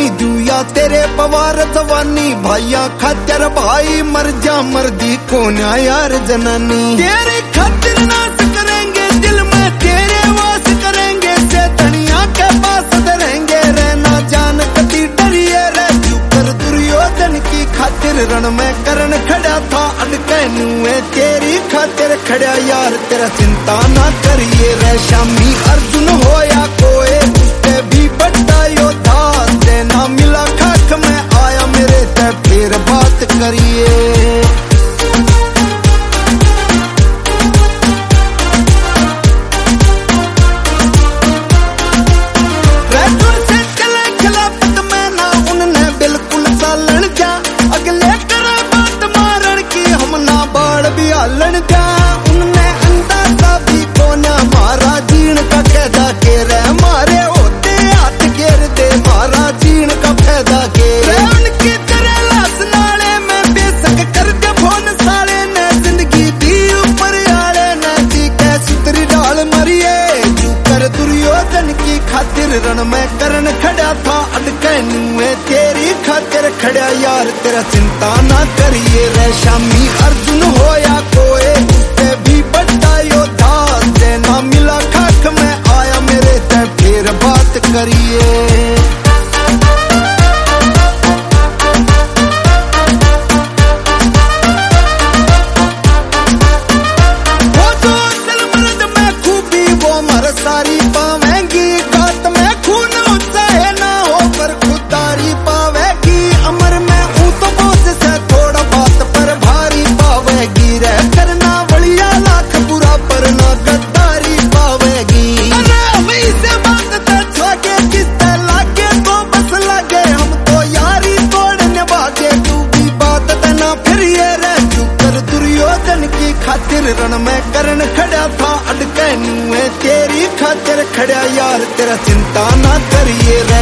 जूया तेरे पवार जवानी, भाइया खातिर भाई मर जा मर्दी कोन्या यार जनानी। तेरे खातिर नाश करेंगे दिल में तेरे वास करेंगे, से धनिया के पास रहेंगे रहना जान कती डरिए रे। कर दुर्योधन की खातिर रण में करण खड़ा था अटके नुए, तेरी खातिर खड़ा यार तेरा चिंता ना करिए रे। शामी अर्जुन हो या कोई उससे भी बड़ा योद्धा, देना मिला खाक में आया मेरे से फिर बात करिए। उनने अंदाजा भी कोना मारा जीण का कैदा के रे, मारे होते हाथ घेर दे मारा जीण का फायदा के रे। उनकी तरह लाश नाले में बेशक कर दे फोन साले ने, जिंदगी दी ऊपर आले ने जी के सुतरी डाल मरिए। जू कर दुर्योधन की खातिर रण में करण खड़ा था अटके नुए, तेरी खातिर खड़ा यार तेरा चिंता ना करिए रे। शामी अर्जुन हो या कोई उससे भी बड़ा योद्धा, देना मिला खाक में आया मेरे से फिर बात करिए। वो जो असल मर्द में खूबी वो मर सारी पावेंगी, गात में खून चाहे ना हो पर खुदारी पावेगी। अमर में हूँ तो बोझ से थोड़ा बात पर भारी पावेगी रे, करना बढ़िया लाख बुरा पर ना गद्दारी पावेगी। से बात छागे किससे लागे तो बस लगे, हम तो यारी तोड़ने भागे तू भी बात ना फिर ये रे। तू कर दुर्योधन की खातिर रण में करण खड़ा था अटके नुए, तेरी खातिर खड़ा यार तेरा चिंता ना करिए रे।